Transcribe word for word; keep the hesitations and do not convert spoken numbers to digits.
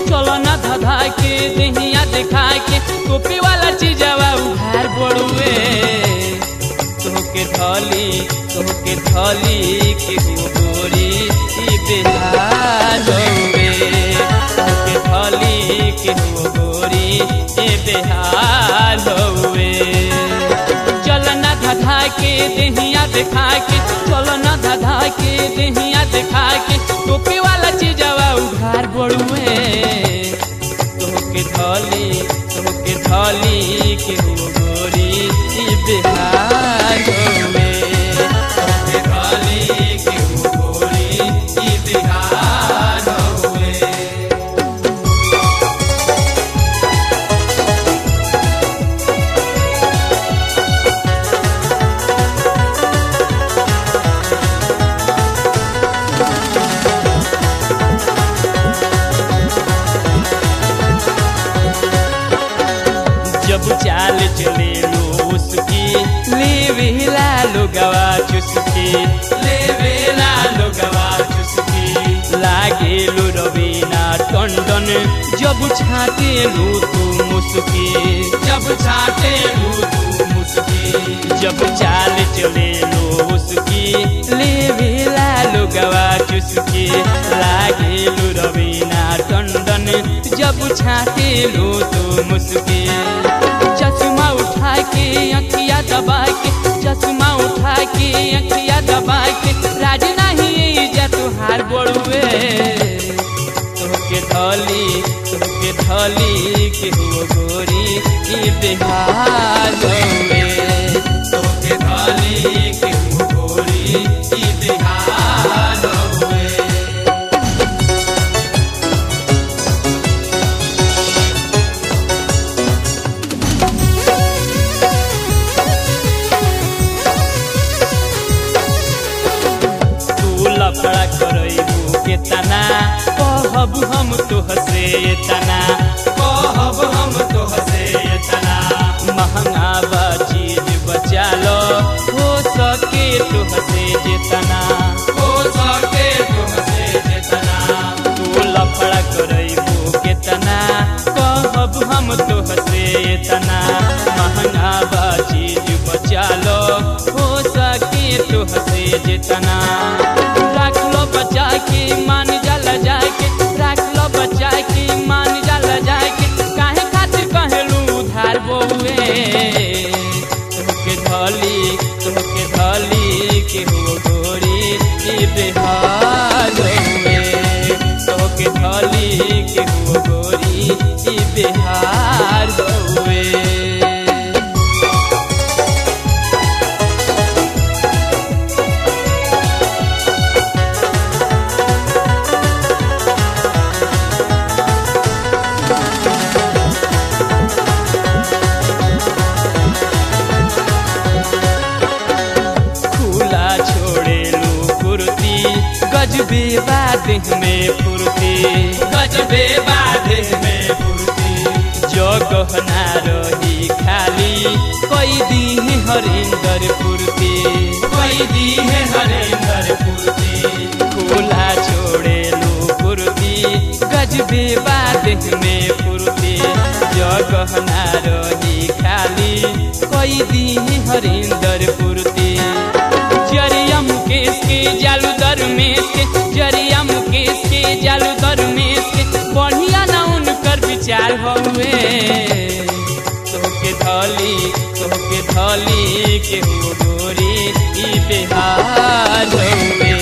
चलो ना धधा के देहिया दिखा के टोपी वाला चीजवा उधार बड़ुए तोहके धली तोहके धली के हो गोरी ई बेहाल होवे तोहके धली के हो गोरी ई बेहाल होवे चल ना धधा के देहिया दिखा के चलो ना धधा के देहिया दिखा के टोपी वाला चीजवा उधार बड़ुए तोहके धली तोहके धली के हो गोरी ई बेहाल होवे तोहके धली के हो गोरी ई बेहाल होवे। जब चाल चले लो उसकी लेवेला लोगवा चुसकी लेवेला लोगवा चुसकी लागे लो रवीना टंडन जब छाटे लो तू मुस्की जब छाटे लो तू मुस्की जब चाल चले लो उसकी लेवेला लोगवा चुसकी लागे लो रवीना टंडन जब छाटे लो तू मुस्की चश्मा उठा के अखिया दबा के चश्मा उठा के अखिया दबा के राज नहीं जा तुहार बड़ुए तोहके धली तोहके धली के हो गोरी ई बेहाल होवे तोहके धली के हो गोरी ई बेहाल होवे। लफड़ा करैबू के तना कहब हम तोहसे तना कहब हम तोहसे तना महंगा बा चीज बचा लो हो सके तोहसे जेतना हो सके तोहसे जेतना तू लफड़ा करैबू के तना कहब हम तोहसे तना महंगा बा चीज बचा लो हो सके तोहसे जेतना राख लो बचा के मान जाला जाके राख लो बचा के मान जाला जाके काहे खातिर कहलू उधार बउए तोहके धली तोहके धली के हो गोरी ई बेहाल होवे तोहके धली के हो गोरी ई बेहाल होवे। गजबे बादेह में फुर्ती गजबे बादेह में फुर्ती जगह ना रही खाली कोई दिन हरिंदर फुर्ती कोई दिन हरिंदर फुर्ती खुला छोड़े लो फुर्ती गजबे बादेह में फुर्ती जगह ना रही खाली कोई दिन हरिंदर फुर्ती जरिया मुकेश के जालू दरमेश के जरिया मुकेश के जालू दरमेश के बढ़िया ना उनकर विचार हुए तोहके धली तोहके धली के हो गोरी ई बेहाल होवे